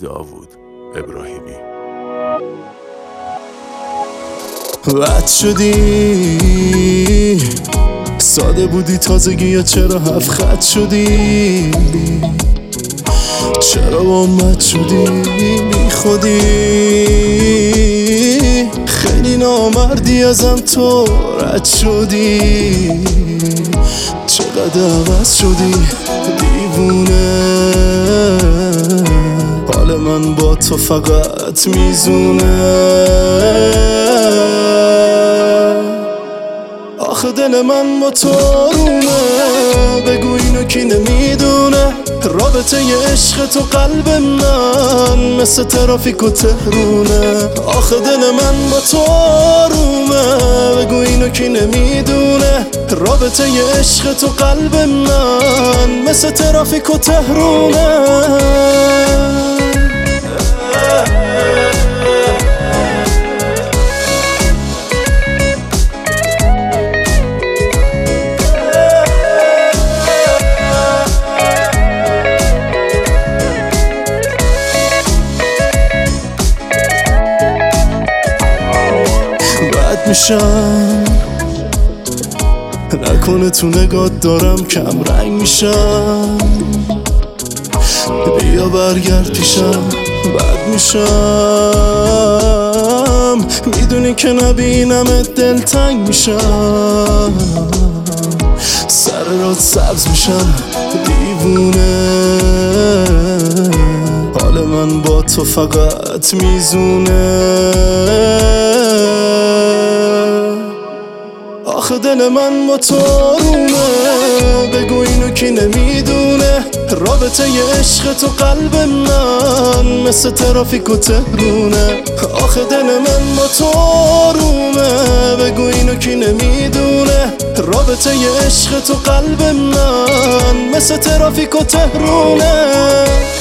داوود ابراهیمی. رد شدی، ساده بودی تازگی یا چرا هفت خط شدی؟ چرا با مد شدی بی خودی؟ خیلی نامردی ازم تو رد شدی. چقدر عوض شدی دیوونه، حال من با تو فقط میزونه. آخه دل من با تو رونه، بگو اینو کی نمیدونه؟ رابطه ی عشق تو قلب من مثل ترافیک و تهرونه. آخه دل من با تو رومه، بگو اینو کی نمیدونه؟ رابطه ی عشق تو قلب من مثل ترافیک و تهرونه. میشم نکنه تو نگات دارم کم رنگ میشم. بیا برگرد پیشم بد میشم، میدونی که نبینمت دلتنگ میشم. سر رات سبز میشم دیوونه، حال من با تو فقط میزونه. آخه دل من با تو رومه، بگو اینو کی نمیدونه؟ رابطه ی عشق تو قلب من مثل ترافیک و تهرونه. آخه دل من با تو رومه، بگو اینو کی نمیدونه؟ رابطه ی عشق تو قلب من مثل ترافیک و تهرونه.